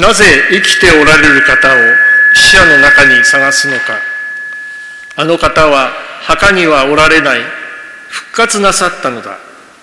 なぜ生きておられる方を死者の中に探すのか。あの方は墓にはおられない、復活なさったのだ。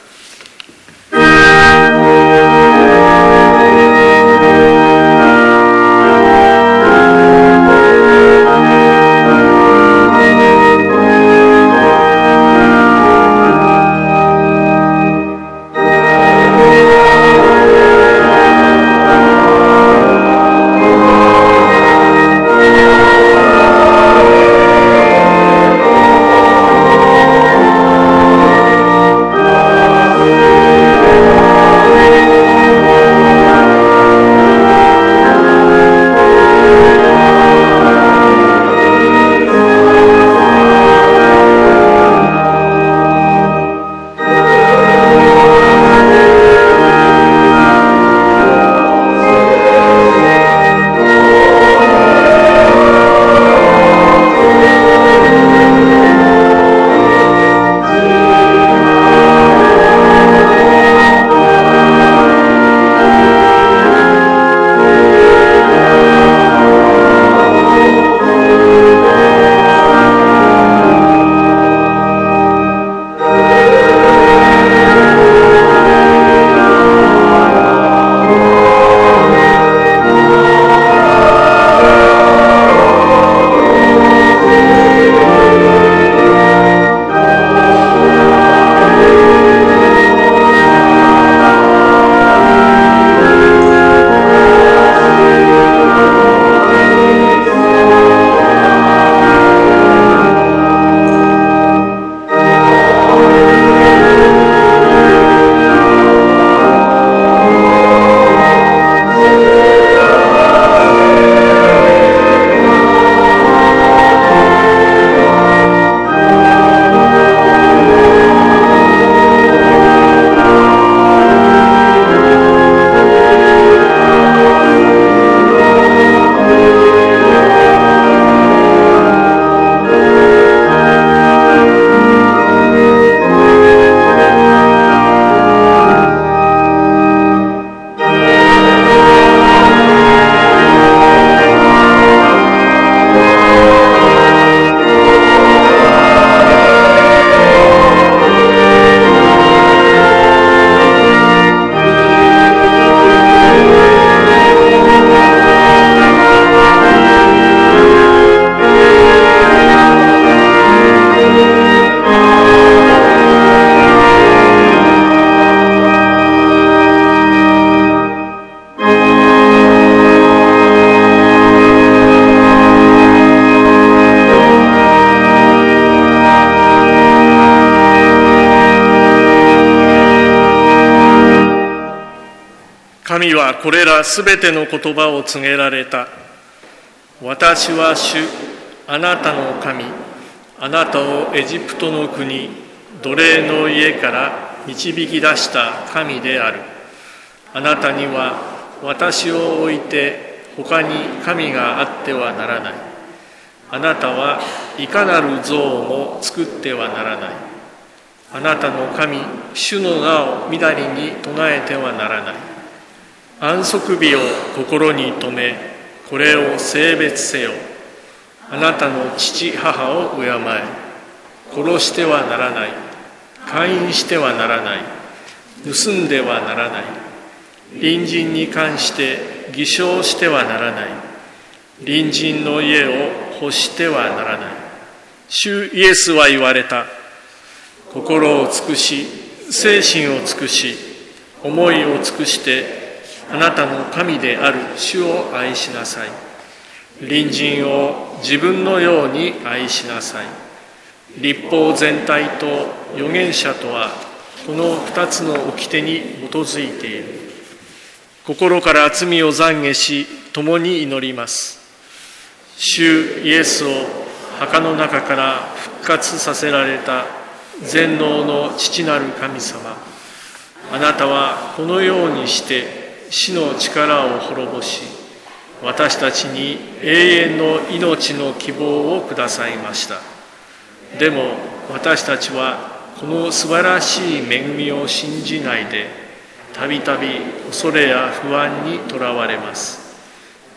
神はこれらすべての言葉を告げられた。私は主、あなたの神、あなたをエジプトの国、奴隷の家から導き出した神である。あなたには私を置いて他に神があってはならない。あなたはいかなる像も作ってはならない。あなたの神、主の名をみだりに唱えてはならない。安息日を心に留め、これを聖別せよ。あなたの父母を敬え。殺してはならない。姦淫してはならない。盗んではならない。隣人に関して偽証してはならない。隣人の家を欲してはならない。主イエスは言われた。心を尽くし、精神を尽くし、思いを尽くして、あなたの神である主を愛しなさい。隣人を自分のように愛しなさい。律法全体と預言者とはこの二つの掟に基づいている。心から罪を懺悔し、共に祈ります。主イエスを墓の中から復活させられた全能の父なる神様、あなたはこのようにして死の力を滅ぼし、私たちに永遠の命の希望をくださいました。でも私たちはこの素晴らしい恵みを信じないで、たびたび恐れや不安にとらわれます。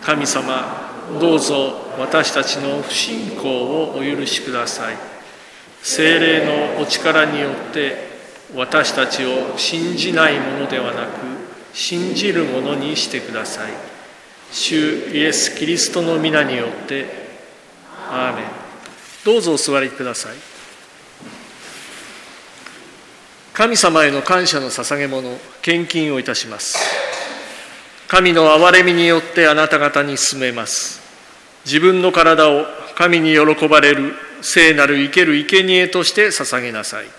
神様、どうぞ私たちの不信仰をお許しください。聖霊のお力によって私たちを信じないものではなく信じるものにしてください。主イエス・キリストの皆によってアーメン。どうぞお座りください。神様への感謝の捧げ物、献金をいたします。神の憐れみによってあなた方に進めます。自分の体を神に喜ばれる聖なる生ける生贄として捧げなさい。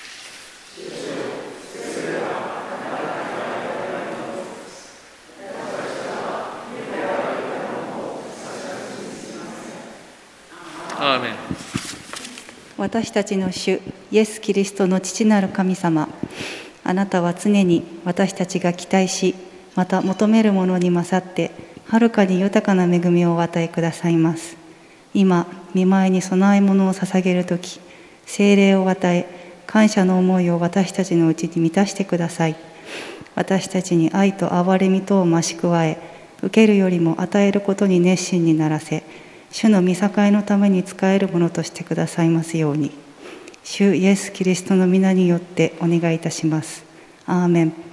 アーメン。 私たちの主イエス・キリストの父なる神様、あなたは常に私たちが期待し、また求めるものに勝ってはるかに豊かな恵みをお与えくださいます。今御前に供え物を捧げるとき、聖霊を与え感謝の思いを私たちのうちに満たしてください。私たちに愛と憐れみとを増し加え、受けるよりも与えることに熱心にならせ、主の御栄のために仕えるものとしてくださいますように。主イエス・キリストの皆によってお願いいたします。アーメン。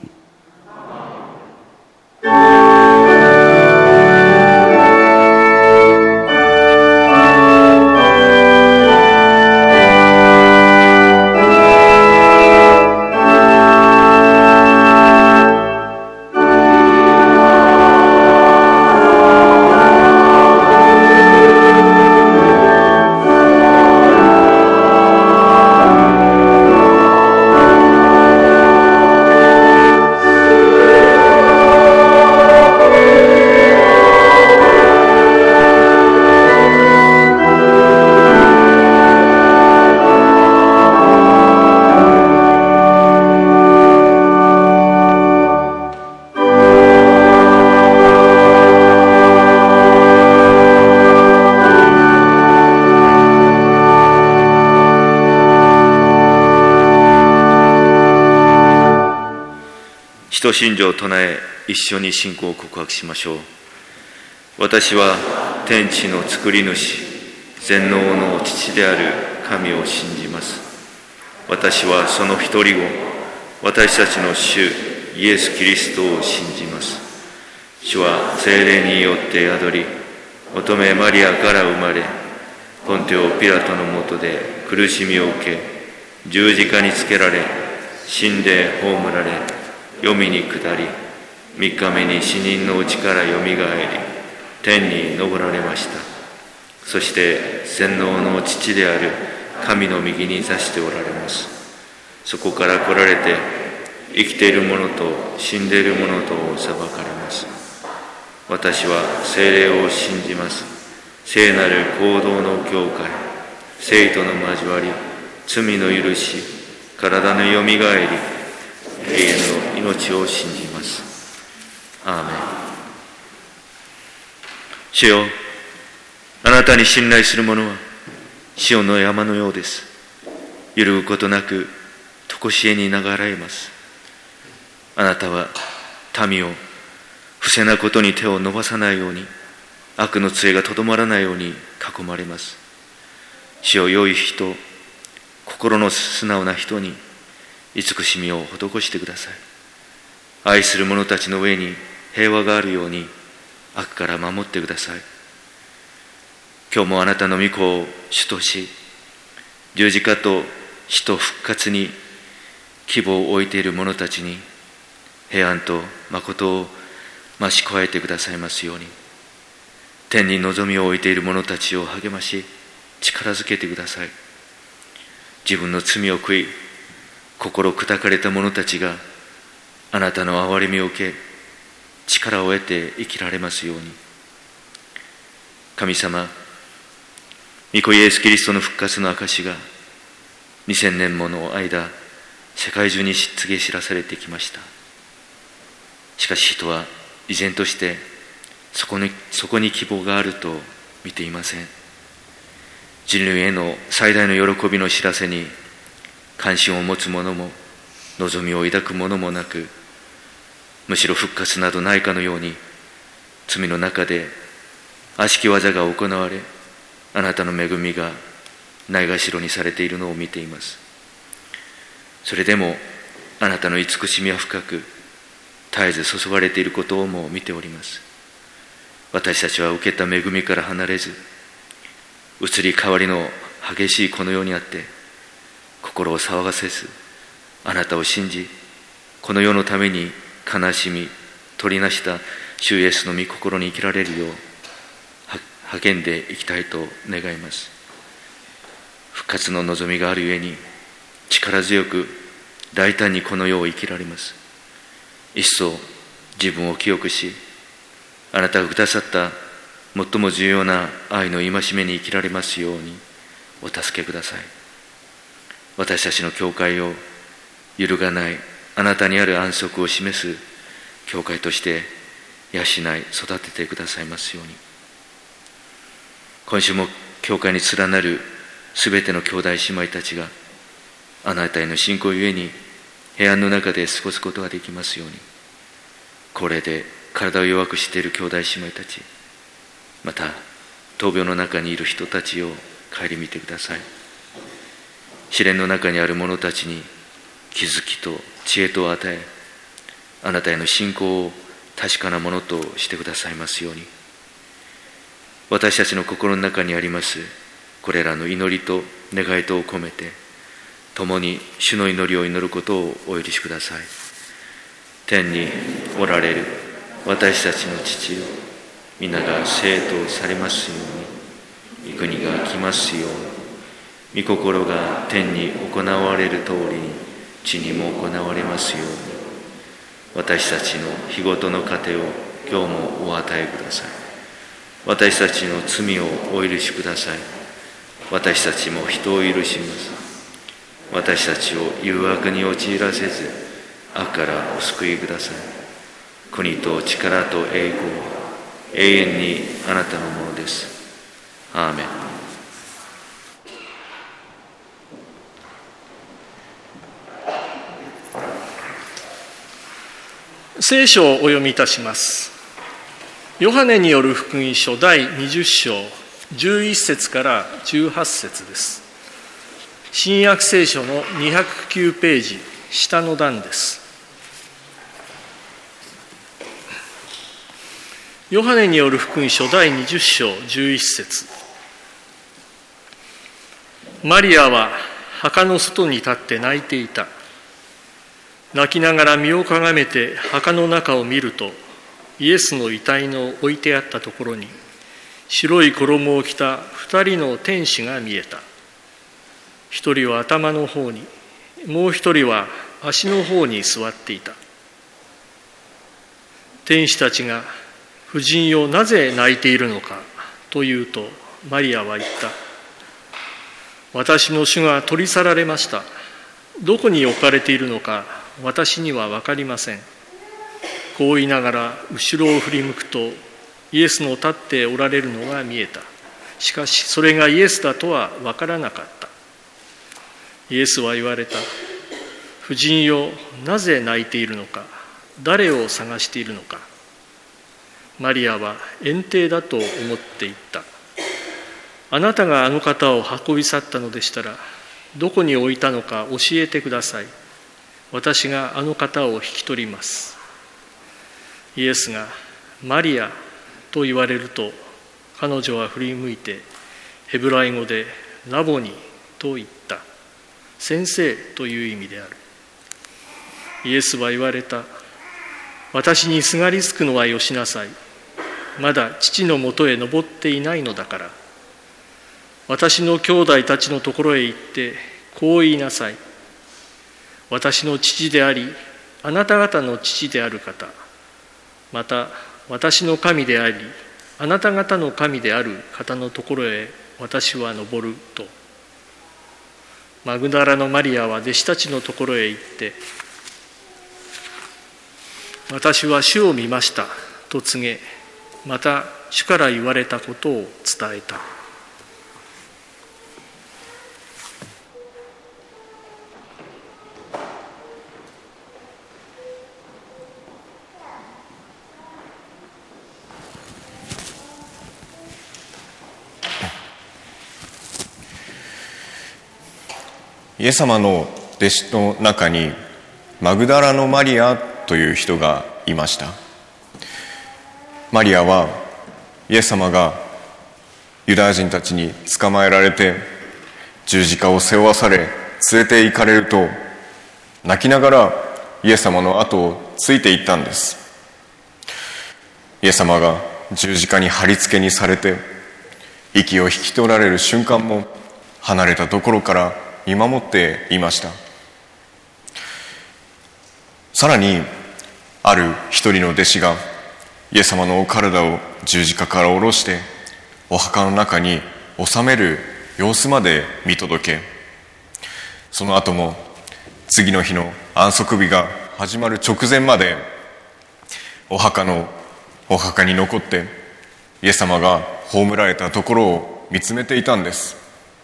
使徒信条を唱え、一緒に信仰を告白しましょう。私は天地の作り主、全能の父である神を信じます。私はその一人を、私たちの主イエス・キリストを信じます。主は聖霊によって宿り、乙女マリアから生まれ、ポンテオ・ピラトのもとで苦しみを受け、十字架につけられ、死んで葬られ、黄泉に下り、3日目に死人のうちからよみがえり、天に昇られました。そして全能の父である神の右に座しておられます。そこから来られて、生きている者と死んでいる者とを裁かれます。私は聖霊を信じます。聖なる行動の教会、聖との交わり、罪の許し、体のよみがえり、永遠の命を信じます。アーメン。主よ、あなたに信頼する者はシオンの山のようです。揺るぐことなく常しえに流れます。あなたは民を不正なことに手を伸ばさないように、悪の杖がとどまらないように囲まれます。主よ、良い人、心の素直な人に慈しみを施してください。愛する者たちの上に平和があるように悪から守ってください。今日もあなたの御子を主とし、十字架と死と復活に希望を置いている者たちに平安と誠を増し加えてくださいますように。天に望みを置いている者たちを励まし、力づけてください。自分の罪を悔い、心砕かれた者たちがあなたの憐れみを受け、力を得て生きられますように。神様、御子イエス・キリストの復活の証が2000年もの間、世界中に告げ知らされてきました。しかし人は依然としてそこに希望があると見ていません。人類への最大の喜びの知らせに関心を持つ者も望みを抱く者もなく、むしろ復活などないかのように罪の中で悪しき技が行われ、あなたの恵みがないがしろにされているのを見ています。それでもあなたの慈しみは深く、絶えず注がれていることをも見ております。私たちは受けた恵みから離れず、移り変わりの激しいこの世にあって心を騒がせず、あなたを信じ、この世のために悲しみ取りなした主イエスの御心に生きられるよう励んでいきたいと願います。復活の望みがあるゆえに、力強く大胆にこの世を生きられます。一層自分を清くし、あなたがくださった最も重要な愛の戒めに生きられますようにお助けください。私たちの教会を揺るがないあなたにある安息を示す教会として養い育ててくださいますように。今週も教会に連なるすべての兄弟姉妹たちがあなたへの信仰ゆえに平安の中で過ごすことができますように。高齢で体を弱くしている兄弟姉妹たち、また闘病の中にいる人たちを顧みてください。試練の中にある者たちに気づきと知恵と与え、あなたへの信仰を確かなものとしてくださいますように。私たちの心の中にありますこれらの祈りと願いとを込めて、共に主の祈りを祈ることをお許しください。天におられる私たちの父よ、皆が聖とされますように、御国が来ますように、御心が天に行われる通りに地にも行われますように。私たちの日ごとの糧を今日もお与えください。私たちの罪をお許しください。私たちも人を許します。私たちを誘惑に陥らせず、悪からお救いください。国と力と栄光、永遠にあなたのものです。アーメン。 聖書をお読みいたします。ヨハネによる福音書第20章11節から18節です。新約聖書の209ページ下の段です。ヨハネによる福音書第20章11節。マリアは墓の外に立って泣いていた。泣きながら身をかがめて墓の中を見ると、イエスの遺体の置いてあったところに白い衣を着た2人の天使が見えた。一人は頭の方に、もう一人は足の方に座っていた。天使たちが、夫人よ、なぜ泣いているのかと言うと、マリアは言った。私の主が取り去られました。どこに置かれているのか私には分かりません。こう言いながら後ろを振り向くと、イエスの立っておられるのが見えた。しかしそれがイエスだとは分からなかった。イエスは言われた。夫人よ、なぜ泣いているのか、誰を探しているのか。マリアは園庭だと思っていった。あなたがあの方を運び去ったのでしたら、どこに置いたのか教えてください。私があの方を引き取ります。イエスがマリアと言われると、彼女は振り向いてヘブライ語でラボニと言った。先生という意味である。イエスは言われた。私にすがりつくのはよしなさい。まだ父のもとへ登っていないのだから。私の兄弟たちのところへ行ってこう言いなさい。私の父であり、あなた方の父である方、また私の神であり、あなた方の神である方のところへ私は登ると。マグダラのマリアは弟子たちのところへ行って、私は主を見ましたと告げ、また主から言われたことを伝えた。 イエス様の弟子の中にマグダラのマリアという人がいました。マリアはイエス様がユダヤ人たちに捕まえられて十字架を背負わされ連れて行かれると、泣きながらイエス様の後をついていったんです。イエス様が十字架に貼り付けにされて息を引き取られる瞬間も離れたところから見守っていました。さらにある一人の弟子がイエス様のお体を十字架から下ろしてお墓の中に収める様子まで見届け、その後も次の日の安息日が始まる直前までお墓に残ってイエス様が葬られたところを見つめていたんです。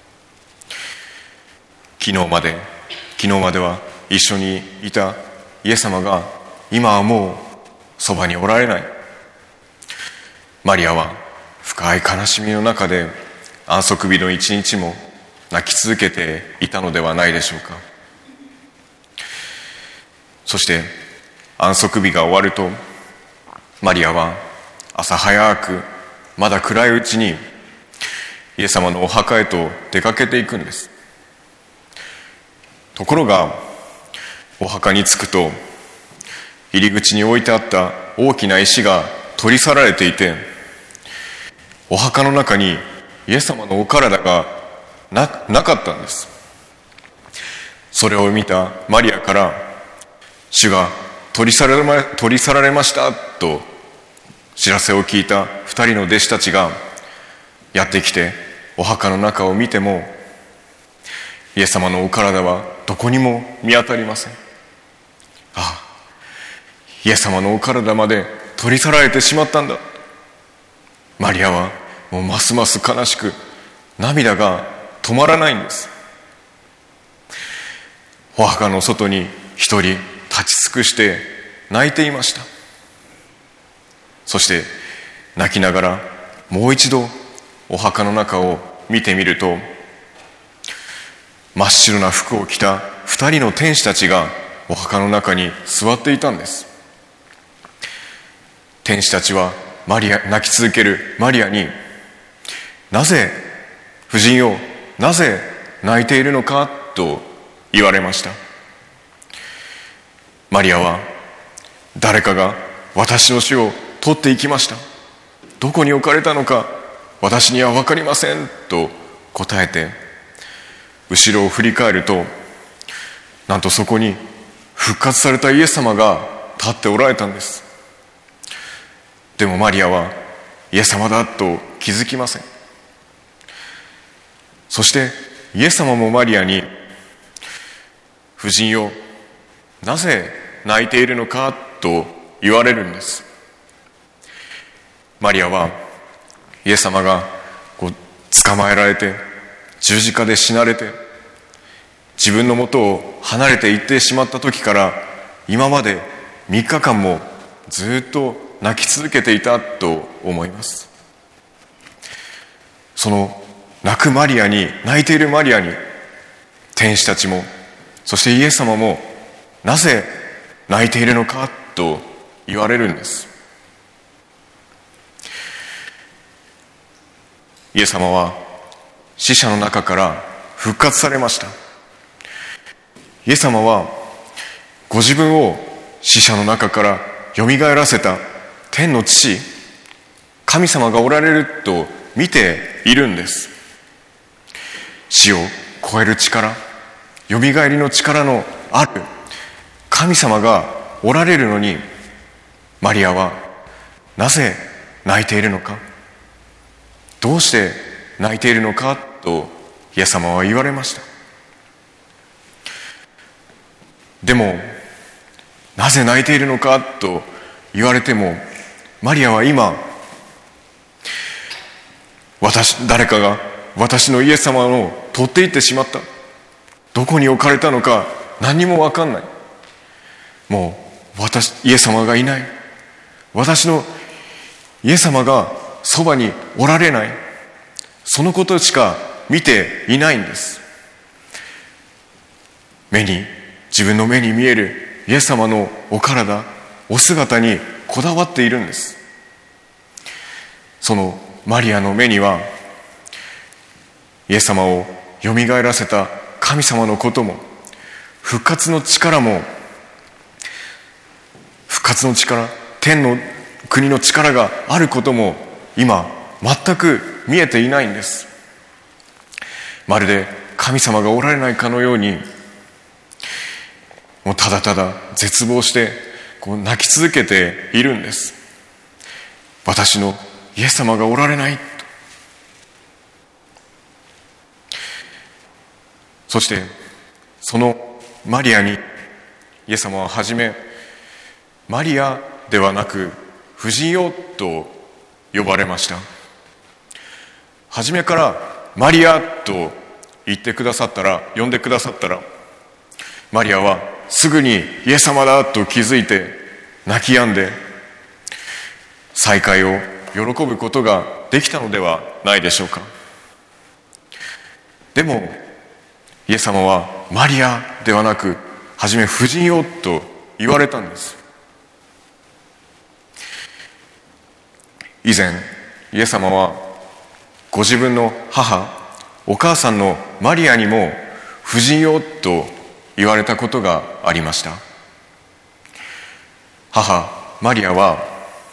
昨日までは一緒にいたイエス様が今はもうそばにおられない。マリアは深い悲しみの中で安息日の一日も泣き続けていたのではないでしょうか。そして安息日が終わると、マリアは朝早くまだ暗いうちにイエス様のお墓へと出かけていくんです。ところがお墓に着くと、入り口に置いてあった大きな石が取り去られていて、お墓の中にイエス様のお体が なかったんです。それを見たマリアから、主が取り去られましたと知らせを聞いた二人の弟子たちがやってきて、お墓の中を見てもイエス様のお体はどこにも見当たりません。イエス様のお体まで取り去られてしまったんだ。マリアはもうますます悲しく涙が止まらないんです。お墓の外に一人立ち尽くして泣いていました。そして泣きながらもう一度お墓の中を見てみると、真っ白な服を着た二人の天使たちがお墓の中に座っていたんです。天使たちは泣き続けるマリアに、なぜ夫人よ、なぜ泣いているのかと言われました。マリアは、誰かが私の死を取っていきました。どこに置かれたのか私には分かりませんと答えて、後ろを振り返ると、なんとそこに復活されたイエス様が立っておられたんです。でもマリアはイエス様だと気づきません。そしてイエス様もマリアに、夫人よ、なぜ泣いているのかと言われるんです。マリアはイエス様が捕まえられて十字架で死なれて自分の元を離れていってしまった時から今まで3日間もずっと泣き続けていたと思います。その泣いているマリアに天使たちも、そしてイエス様も、なぜ泣いているのかと言われるんです。イエス様は死者の中から復活されました。イエス様はご自分を死者の中からよみがえらせた天の父、神様がおられると見ているんです。死を超える力、よみがえりの力のある神様がおられるのに、マリアはなぜ泣いているのか、どうして泣いているのかとイエス様は言われました。でもなぜ泣いているのかと言われても、マリアは今、誰かが私のイエス様を取っていってしまった。どこに置かれたのか何にも分かんない。もうイエス様がいない。私のイエス様がそばにおられない。そのことしか見ていないんです。 自分の目に見えるイエス様のお体、お姿にこだわっているんです。そのマリアの目には、イエス様をよみがえらせた神様のことも、復活の力、天の国の力があることも今全く見えていないんです。まるで神様がおられないかのように、もうただただ絶望して泣き続けているんです。私のイエス様がおられないと。そしてそのマリアにイエス様ははじめ、マリアではなく婦人よと呼ばれました。はじめからマリアと呼んでくださったら、マリアはすぐにイエス様だと気づいて泣き止んで、再会を喜ぶことができたのではないでしょうか。でもイエス様はマリアではなく、はじめ婦人よと言われたんです。以前イエス様はご自分のお母さんのマリアにも婦人よと言われたことがありました。母マリアは、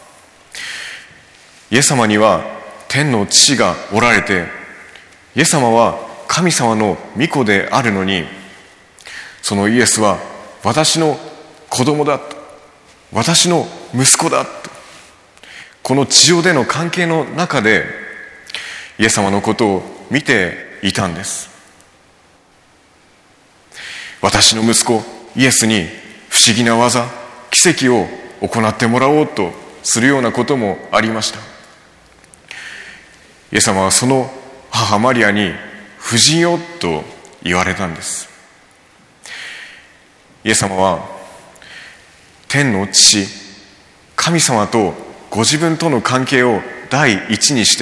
イエス様には天の父がおられて、イエス様は神様の御子であるのに、そのイエスは私の子供だと、私の息子だと、この地上での関係の中でイエス様のことを見ていたんです。私の息子イエスに不思議な技、奇跡を行ってもらおうとするようなこともありました。イエス様はその母マリアに婦人よと言われたんです。イエス様は天の父、神様とご自分との関係を第一にして、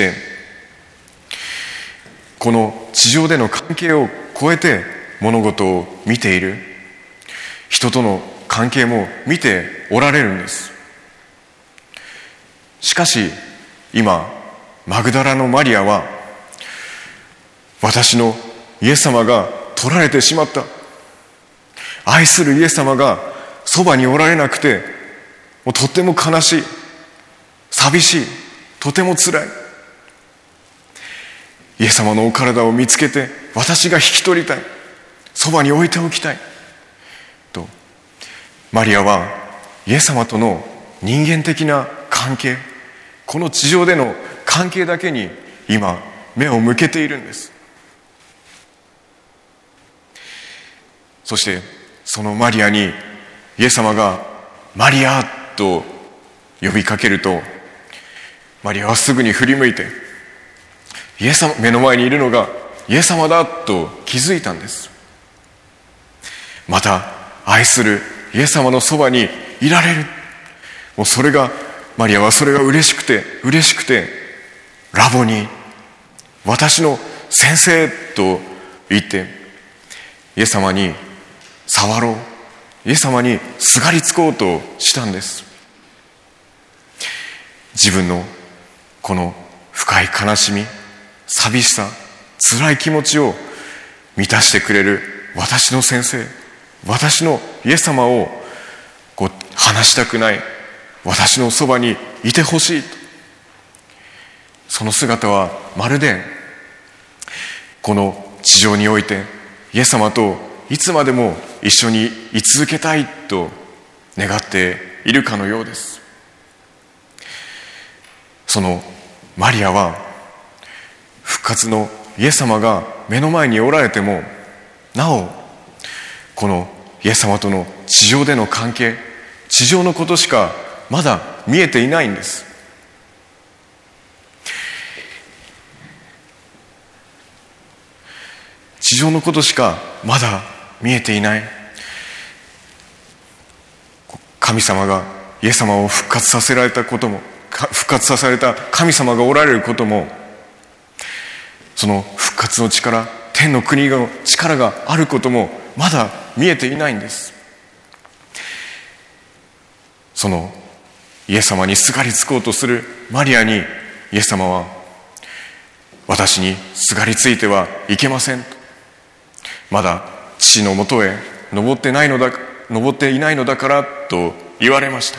この地上での関係を超えて物事を見ている、人との関係も見ておられるんです。しかし今マグダラのマリアは、私のイエス様が取られてしまった、愛するイエス様がそばにおられなくて、もうとっても悲しい、寂しい、とてもつらい、イエス様のお体を見つけて私が引き取りたい、そばに置いておきたいと、マリアはイエス様との人間的な関係、この地上での関係だけに今目を向けているんです。そしてそのマリアにイエス様がマリアと呼びかけると、マリアはすぐに振り向いて、イエス様、目の前にいるのがイエス様だと気づいたんです。また愛するイエス様のそばにいられる、もうそれが、マリアはそれが嬉しくて、ラボニー、私の先生と言ってイエス様に触ろう、イエス様にすがりつこうとしたんです。自分のこの深い悲しみ、寂しさ、辛い気持ちを満たしてくれる私の先生、私のイエス様を離したくない、私のそばにいてほしいと。その姿はまるでこの地上においてイエス様といつまでも一緒に居続けたいと願っているかのようです。そのマリアは復活のイエス様が目の前におられてもなおこのイエス様との地上での関係、地上のことしかまだ見えていないんです。地上のことしかまだ見えていない。神様がイエス様を復活させられたことも、復活させられた神様がおられることも、その復活の力、天の国の力があることもまだ見えていないんです。そのイエス様にすがりつこうとするマリアにイエス様は、私にすがりついてはいけません、まだ父のもとへ登っていないのだからと言われました。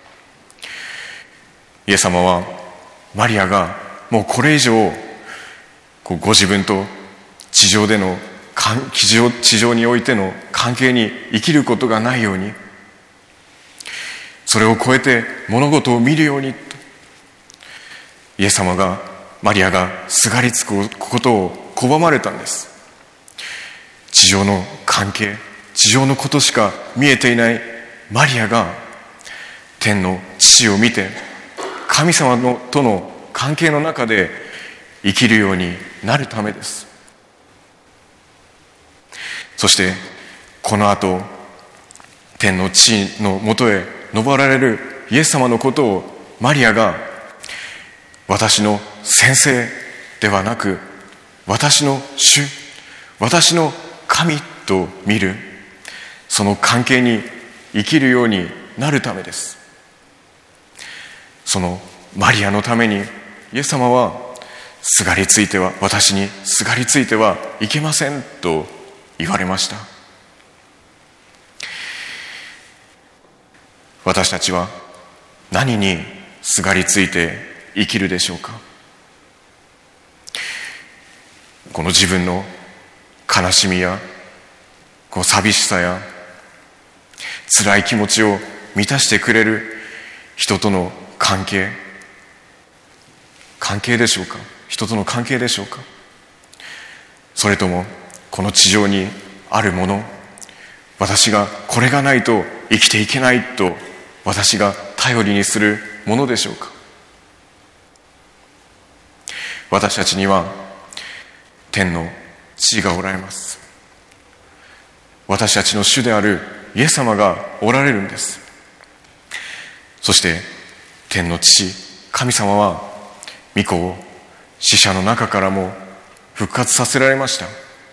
イエス様はマリアがもうこれ以上ご自分と地上においての関係に生きることがないように、それを超えて物事を見るようにと、イエス様がマリアがすがりつくことを拒まれたんです。地上の関係、地上のことしか見えていないマリアが天の父を見て、神様との関係の中で生きるようになるためです。そしてこの後、天の父のもとへ登られるイエス様のことをマリアが、私の先生ではなく私の主、私の神と見る、その関係に生きるようになるためです。そのマリアのためにイエス様は私にすがりついてはいけませんと言われました。私たちは何にすがりついて生きるでしょうか。この自分の悲しみやこの寂しさや辛い気持ちを満たしてくれる人との関係でしょうか。人との関係でしょうか。それともこの地上にあるもの、私がこれがないと生きていけないと私が頼りにするものでしょうか。私たちには天の父がおられます。私たちの主であるイエス様がおられるんです。そして天の父、神様は御子を死者の中からも復活させられました。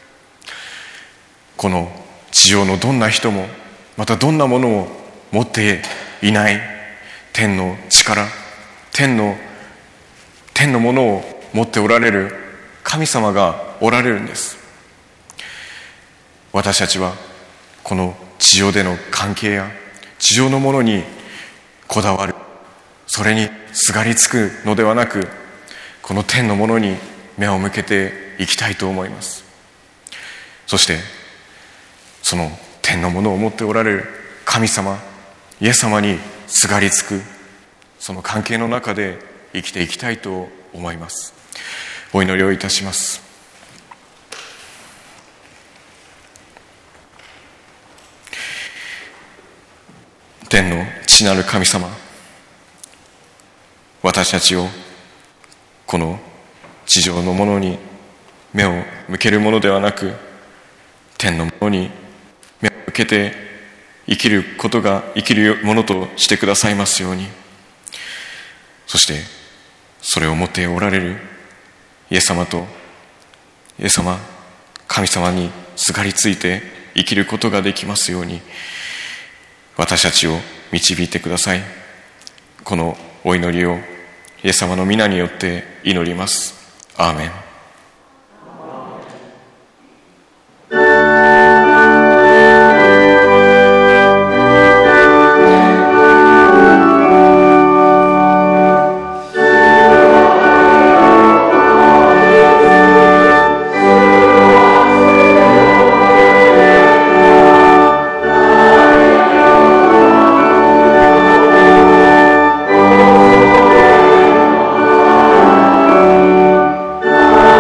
この地上のどんな人も、またどんなものを持っていない天の力、天のものを持っておられる神様がおられるんです。私たちはこの地上での関係や地上のものにこだわる、それにすがりつくのではなく、この天のものに目を向けていきたいと思います。そしてその天のものを持っておられる神様、イエス様にすがりつく、その関係の中で生きていきたいと思います。お祈りをいたします。天の父なる神様、私たちをこの地上のものに目を向けるものではなく、天のものに目を向けて生きるものとしてくださいますように。そしてそれを持っておられるイエス様、神様にすがりついて生きることができますように、私たちを導いてください。このお祈りをイエス様の皆によって祈ります。アーメン。 「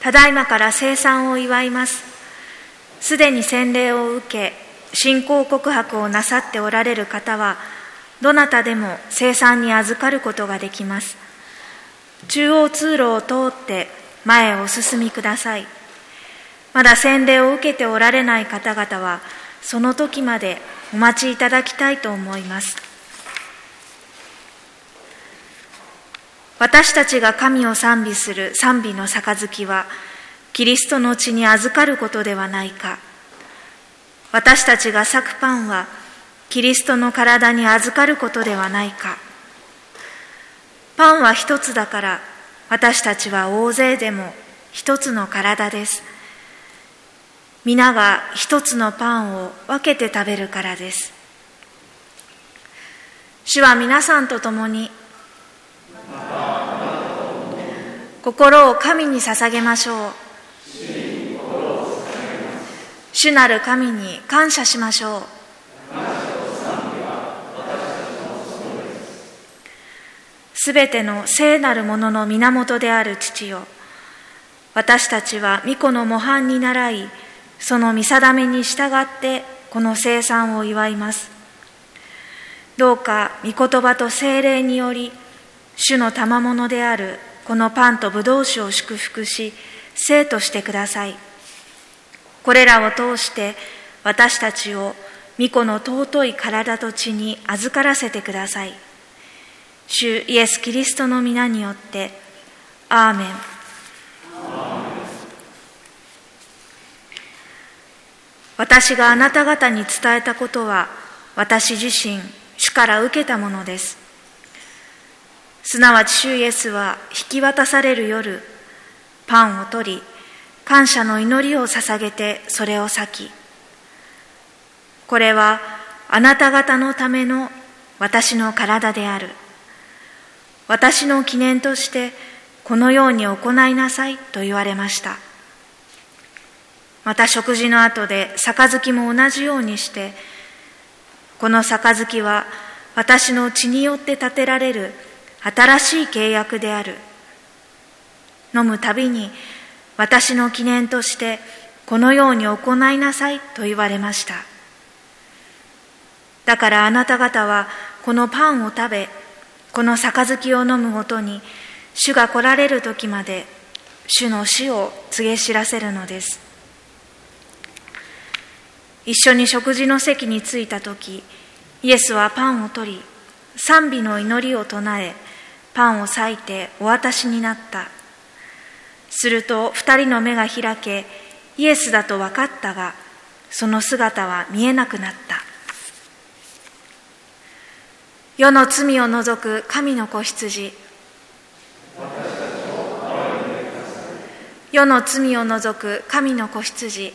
ただいまから聖餐を祝います。すでに洗礼を受け、信仰告白をなさっておられる方は、どなたでも聖餐に預かることができます。中央通路を通って前へお進みください。まだ洗礼を受けておられない方々は、その時までお待ちいただきたいと思います。私たちが神を賛美する賛美の杯は、キリストの血に預かることではないか。私たちが裂くパンは、キリストの体に預かることではないか。パンは一つだから、私たちは大勢でも一つの体です。皆が一つのパンを分けて食べるからです。主は皆さんと共に、心を神に捧げましょう。主なる神に感謝しましょう。すべての聖なるものの源である父よ、私たちは御子の模範に倣い、その御定めに従ってこの聖餐を祝います。どうか御言葉と聖霊により、主の賜物であるこのパンと葡萄酒を祝福し、聖としてください。これらを通して私たちを御子の尊い体と血に預からせてください。主イエス・キリストの皆によって、アーメン。私があなた方に伝えたことは、私自身、主から受けたものです。すなわち主イエスは引き渡される夜、パンを取り、感謝の祈りを捧げてそれを裂き、これはあなた方のための私の体である。私の記念としてこのように行いなさいと言われました。また食事の後で杯も同じようにして、この杯は私の血によって立てられる新しい契約である。飲むたびに私の記念としてこのように行いなさいと言われました。だからあなた方はこのパンを食べ、この杯を飲むごとに、主が来られる時まで主の死を告げ知らせるのです。一緒に食事の席に着いた時、イエスはパンを取り、賛美の祈りを唱え、パンを裂いてお渡しになった。すると二人の目が開け、イエスだと分かったが、その姿は見えなくなった。世の罪を除く神の子羊。世の罪を除く神の子羊。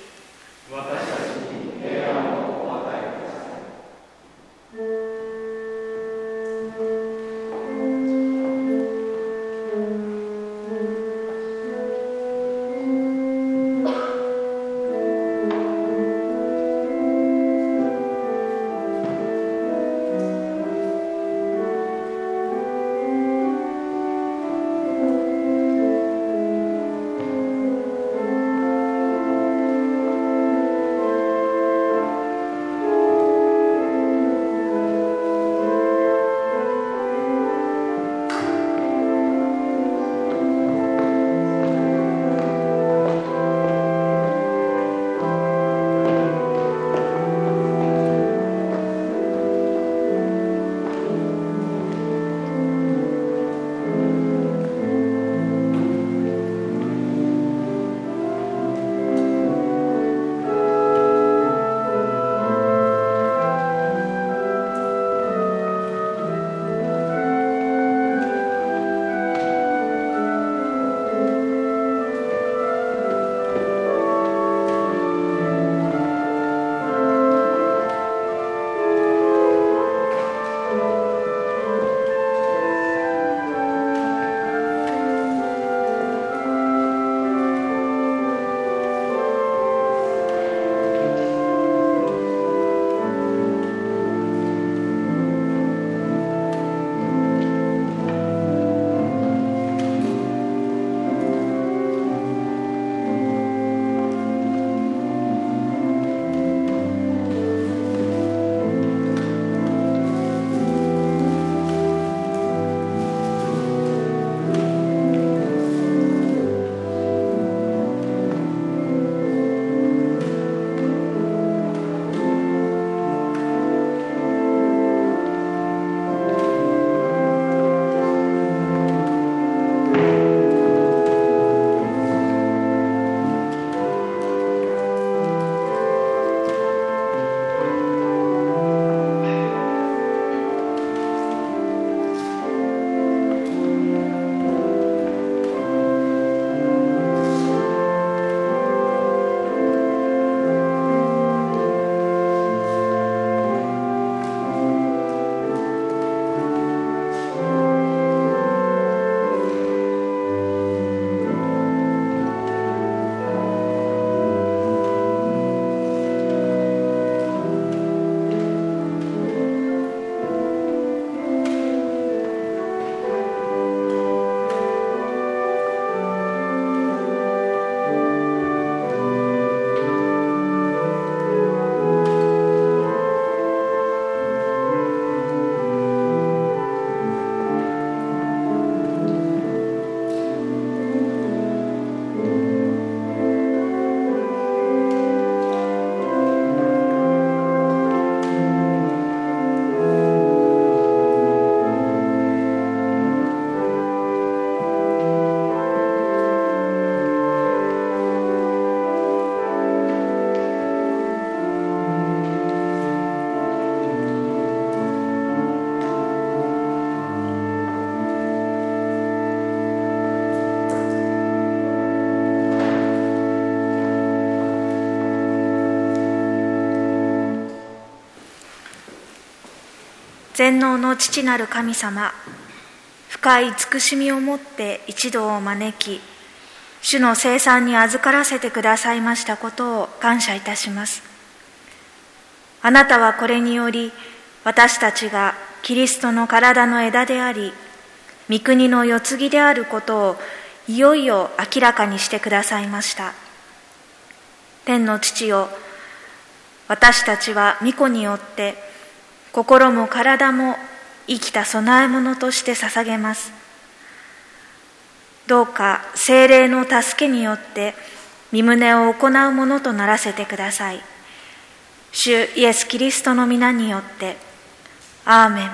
全能の父なる神様、深い慈しみをもって一同を招き、主の聖餐に預からせてくださいましたことを感謝いたします。あなたはこれにより、私たちがキリストの体の枝であり、御国の世継ぎであることをいよいよ明らかにしてくださいました。天の父よ、私たちは御子によって心も体も生きた供え物として捧げます。どうか聖霊の助けによって御旨を行うものとならせてください。主イエス・キリストの皆によって、アーメン。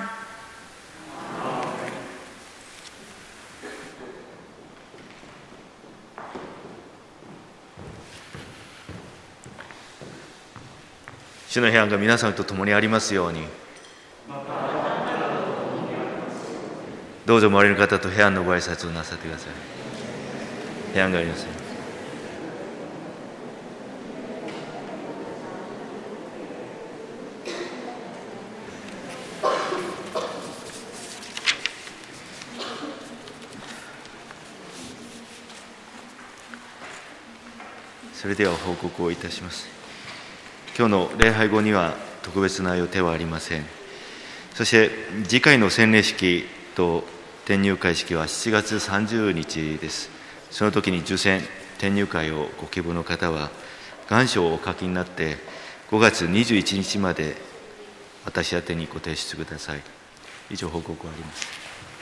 主の平安が皆さんと共にありますように。どうぞ周りの方と平安のご挨拶をなさってください。平安がありますように。それでは報告をいたします。今日の礼拝後には特別な予定はありません。そして次回の洗礼式と転入会式は7月30日です。その時に受洗転入会をご希望の方は願書をお書きになって5月21日まで私宛てにご提出ください。以上報告があります。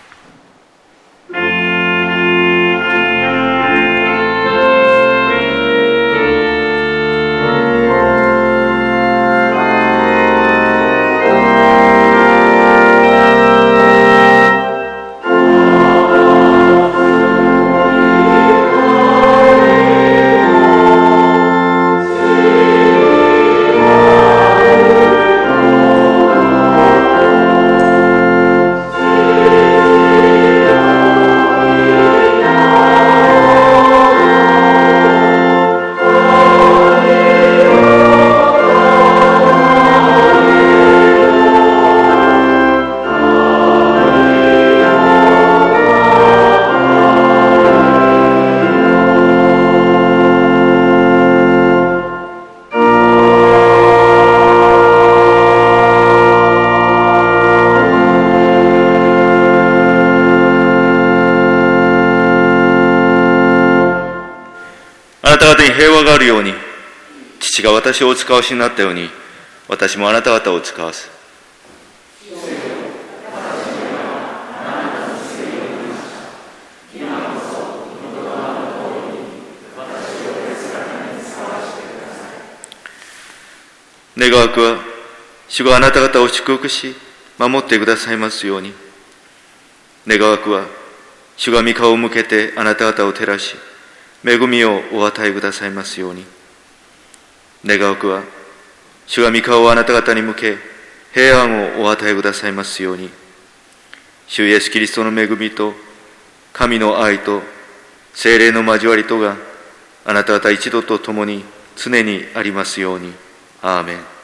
平和があるように、父が私をお使わしになったように、私もあなた方を使わす。願わくは、主があなた方を祝福し、守ってくださいますように。願わくは、主が御顔を向けてあなた方を照らし、恵みをお与えくださいますように。願わくは、主が御顔をあなた方に向け、平安をお与えくださいますように。主イエスキリストの恵みと、神の愛と、聖霊の交わりとが、あなた方一同と共に常にありますように。アーメン。